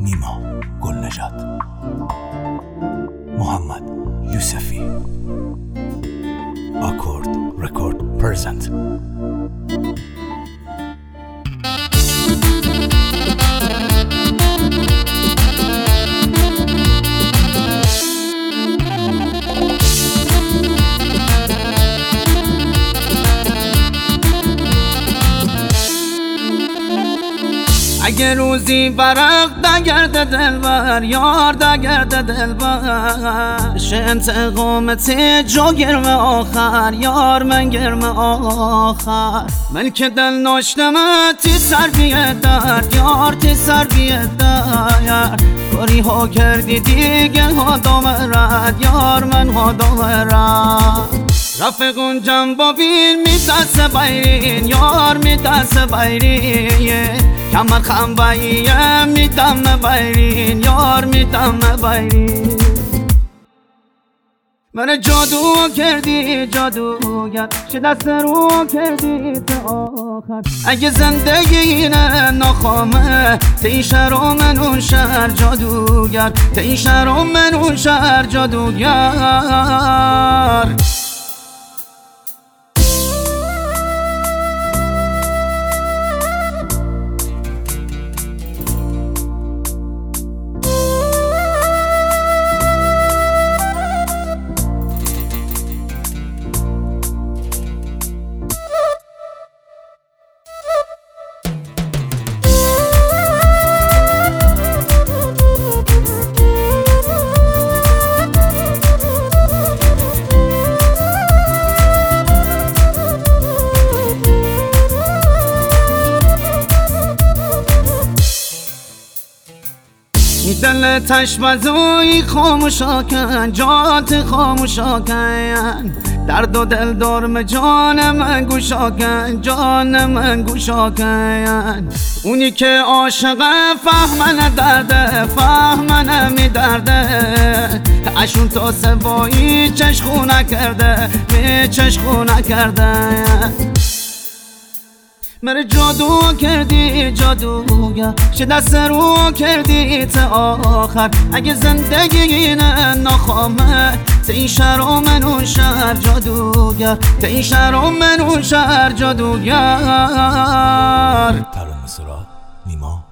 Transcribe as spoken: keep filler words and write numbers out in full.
نیما گلنژاد، محمد یوسفی، آکورد رکورد پرزنت. اگه روزی برق دگرده دلبر، یار دگرده دلبر، شه انتقامتی جو گرم آخر، یار من گرم آخر. من که دل ناشتمه تی سر بیه درد، یار تی سر بیه درد. کاری ها کردی دیگه ها دامرد، یار من ها دامرد. رفقون جنبا بین می دست بیرین، یار می دست بیرین. کمر خنباییه می دم بیرین، یار می دم بیرین. من جادو کردی جادوگر، چه دست رو کردی تا آخر. اگه زندگی اینه ناخامه، تی شهر و من اون شهر جادوگر، تی شهر و من اون شهر جادوگر. دل تشبزوی خاموشا کن، جات خاموشا کن. درد و دل دارم جان من گوشا کن، جان من گوشا کن. اونی که عاشقه فهمنه درده، فهمنه می درده. اشون تا سوایی چشخو نکرده، می چشخو نکرده. من جادو کردی جادوگر، چه دست رو کردی تا آخر. اگه زندگی اینه ناخامه، تی شهر و من اون شهر جادوگر، تی شهر و من اون شهر جادوگر. ترانه سرا نیما